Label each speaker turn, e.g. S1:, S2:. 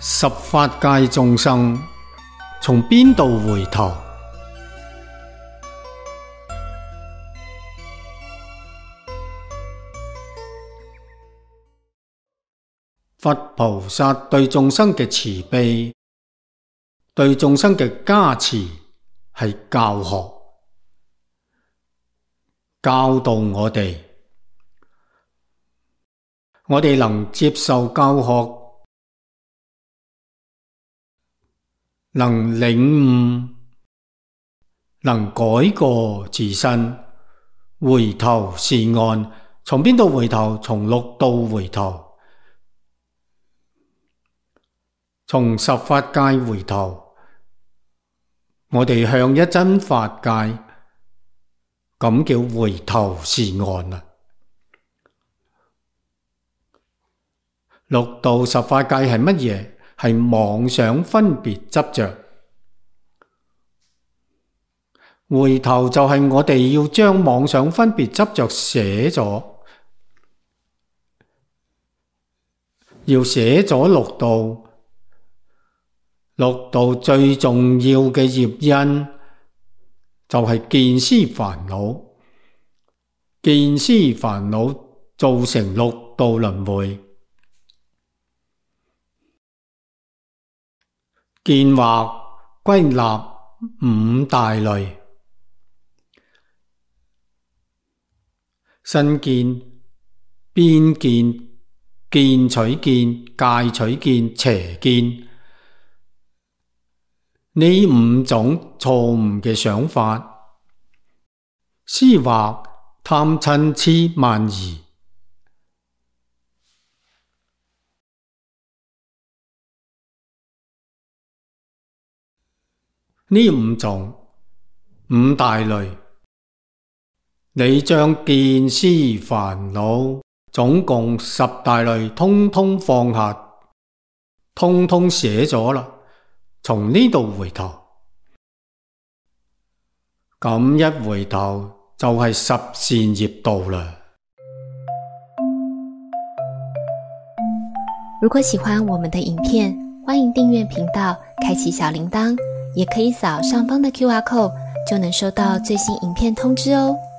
S1: 十法界眾生從邊度回頭？佛菩薩對眾生嘅慈悲，對眾生嘅加持，係教學，教導我哋能接受教學，能領悟，能改過自身，回頭是岸。從邊度回頭？從六道回頭，從十法界回頭，我哋向一真法界，咁叫回頭是岸啦。六道十法界係乜嘢？係妄想分別執着。回頭就係我哋要將妄想分別執着捨咗，要捨咗六道。六道最重要嘅業因就係見思煩惱，見思煩惱造成六道輪迴。見惑歸納五大類：身見、邊見、見取見、戒取見、邪見。呢五種錯誤嘅想法，思惑、貪嗔癡慢疑。呢五種五大類，你將見思煩惱總共十大類通通放下，通通捨咗啦。從呢度回頭，咁一回頭就係十善業道啦。
S2: 如果喜歡我們的影片，歡迎訂閱頻道，開啟小鈴鐺，也可以掃上方的QR code，就能收到最新影片通知哦。